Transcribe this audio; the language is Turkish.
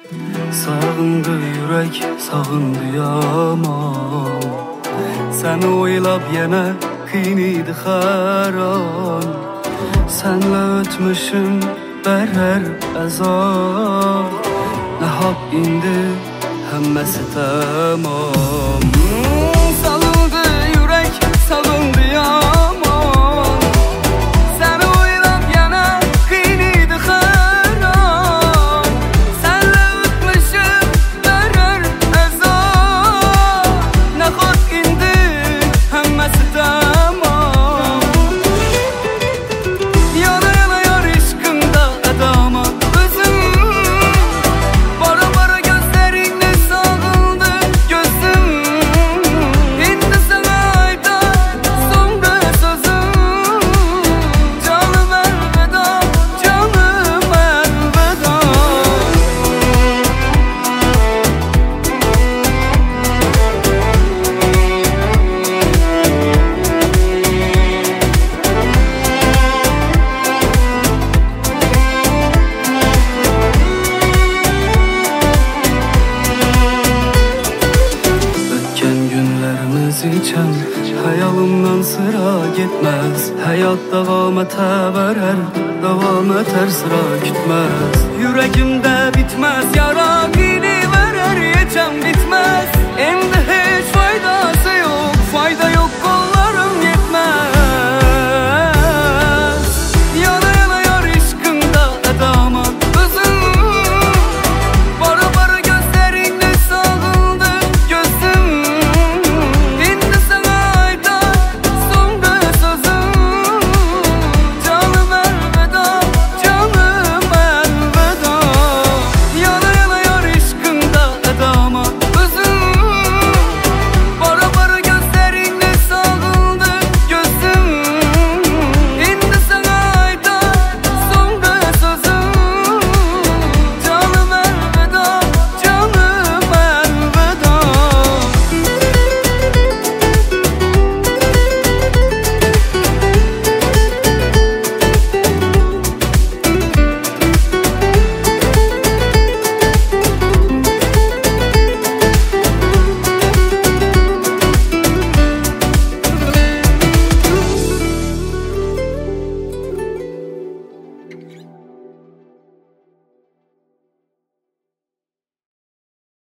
Sağındı yürek, sağındı yaman. Səni oylab yenə qiynidir xəran. Sənlə ötmüşüm bərər əzab. Nə haqq indi həmməsi tamam. Salındı yürək, salındı yaman. Səni oylab yenə qiynidir xəran. Sənlə ötmüşüm bərər əzab. Nə haqq indi həmməsi tamam. Yana yana yar işqında adama özüm. Bara bara gözlerinle sağıldı gözüm. İndi sana ayda sonra sözüm. Canım elveda, canım elveda. Ötken günlerimiz içen hayalımdan sıra gitmez. Hayat devam eter, devam eter, sıra gitmez. Yüreğimde bitmez yara, yine verer, geçen bitmez.